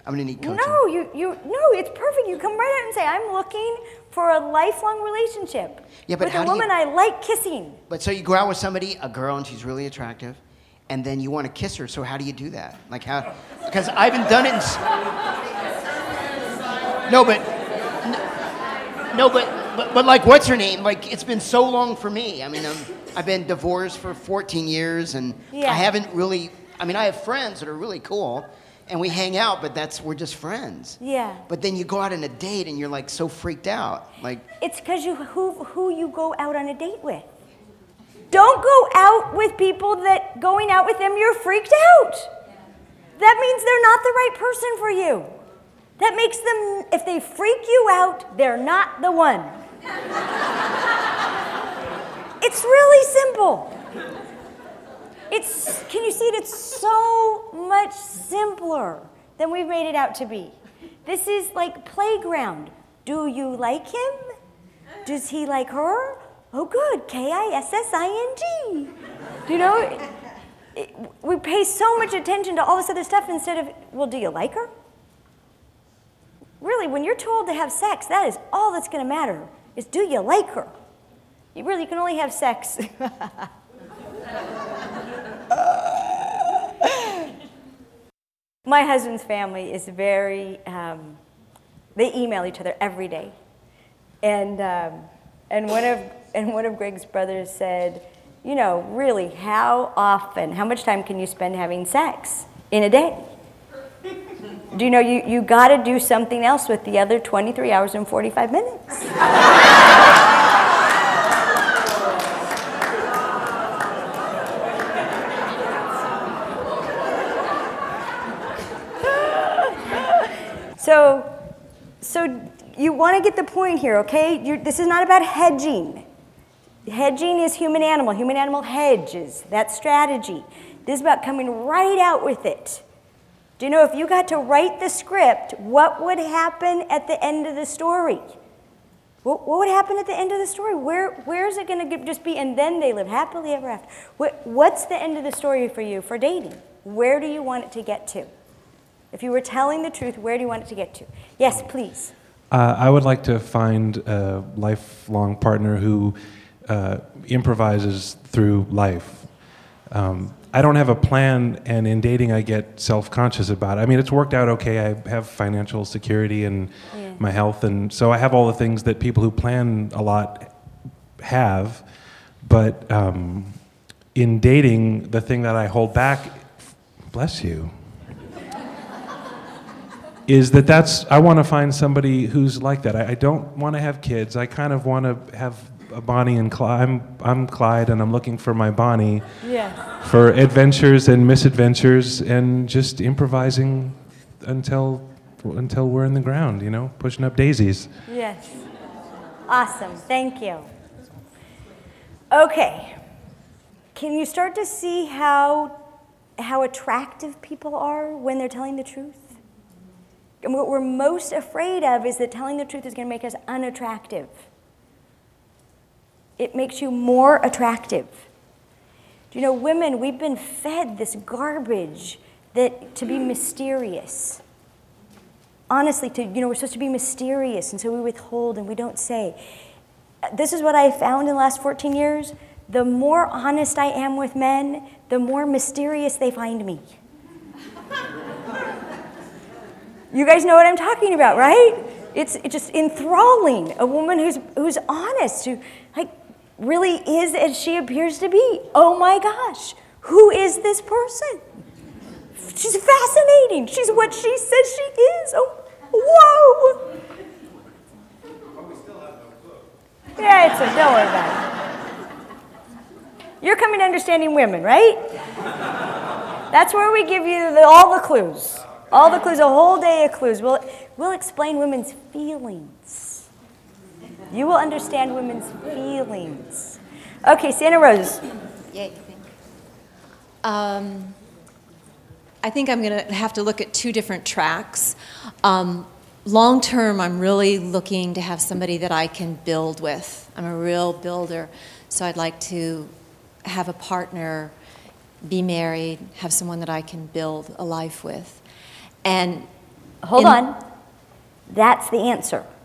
I'm going to need coaching. No, it's perfect. You come right out and say, I'm looking for a lifelong relationship. Yeah, but with how a do you- woman I like kissing. But so you go out with somebody, a girl, and she's really attractive, and then you want to kiss her. So how do you do that? Like how? Because I haven't done it. But like, what's her name? Like, it's been so long for me. I mean, I've been divorced for 14 years, and Yeah. I haven't really. I mean, I have friends that are really cool, and we hang out, but we're just friends. Yeah. But then you go out on a date, and you're like so freaked out, like. It's because who you go out on a date with. Don't go out with people that going out with them you're freaked out. That means they're not the right person for you. That makes them, if they freak you out, they're not the one. It's really simple. Can you see it? It's so much simpler than we've made it out to be. This is like playground. Do you like him? Does he like her? Oh, good. K-I-S-S-I-N-G. You know, we pay so much attention to all this other stuff instead of, well, do you like her? Really, when you're told to have sex, that is all that's going to matter, is do you like her? You can only have sex. My husband's family is very, they email each other every day. And one of Greg's brothers said, you know, really, how much time can you spend having sex in a day? Do you know you got to do something else with the other 23 hours and 45 minutes? So you want to get the point here, okay? This is not about hedging. Hedging is human animal. Human animal hedges. That's strategy. This is about coming right out with it. Do you know if you got to write the script, what would happen at the end of the story? What would happen at the end of the story? Where is it going to just be, and then they live happily ever after? What's the end of the story for you for dating? Where do you want it to get to? If you were telling the truth, where do you want it to get to? Yes, please. I would like to find a lifelong partner who improvises through life. I don't have a plan, and in dating I get self-conscious about it. I mean, it's worked out okay. I have financial security and my health, and so I have all the things that people who plan a lot have. But in dating, the thing that I hold back, bless you, is I want to find somebody who's like that. I don't want to have kids. I kind of want to have a Bonnie and Clyde. I'm Clyde, and I'm looking for my Bonnie. Yeah. For adventures and misadventures, and just improvising until we're in the ground, you know, pushing up daisies. Yes. Awesome. Thank you. Okay. Can you start to see how attractive people are when they're telling the truth? And what we're most afraid of is that telling the truth is going to make us unattractive. It makes you more attractive. Do you know, women, we've been fed this garbage to be mysterious. Honestly, we're supposed to be mysterious, and so we withhold and we don't say. This is what I found in the last 14 years. The more honest I am with men, the more mysterious they find me. You guys know what I'm talking about, right? It's just enthralling. A woman who's honest, who really is as she appears to be. Oh my gosh, who is this person? She's fascinating. She's what she says she is. Oh, whoa. Yeah, don't worry about it. You're coming to Understanding Women, right? That's where we give you all the clues. All the clues, a whole day of clues. We'll explain women's feelings. You will understand women's feelings. Okay, Santa Rose. Yay. I think I'm going to have to look at two different tracks. Long term, I'm really looking to have somebody that I can build with. I'm a real builder, so I'd like to have a partner, be married, have someone that I can build a life with. And Hold In- on. That's the answer.